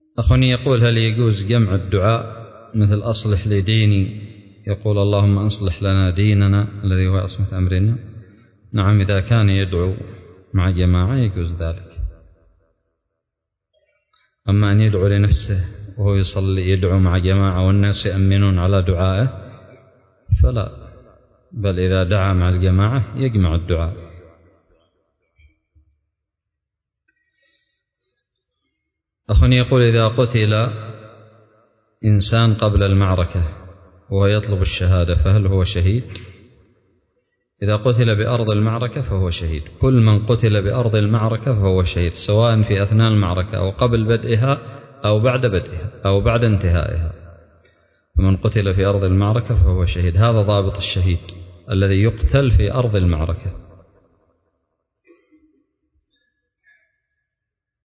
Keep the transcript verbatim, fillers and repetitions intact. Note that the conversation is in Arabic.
أخوني يقول: هل يجوز جمع الدعاء مثل أصلح لي ديني، يقول اللهم أصلح لنا ديننا الذي هو عصمة أمرنا؟ نعم، إذا كان يدعو مع جماعة يجوز ذلك. أما أن يدعو لنفسه وهو يصلي يدعو مع جماعة والناس يأمنون على دعائه فلا، بل إذا دعا مع الجماعة يجمع الدعاء. أخوني يقول: إذا قتل إنسان قبل المعركة وهو يطلب الشهادة فهل هو شهيد؟ إذا قتل بأرض المعركة فهو شهيد. كل من قتل بأرض المعركة فهو شهيد، سواء في أثناء المعركة أو قبل بدئها أو بعد بدئها أو بعد انتهائها. فمن قتل في أرض المعركة فهو شهيد. هذا ضابط الشهيد الذي يقتل في أرض المعركة.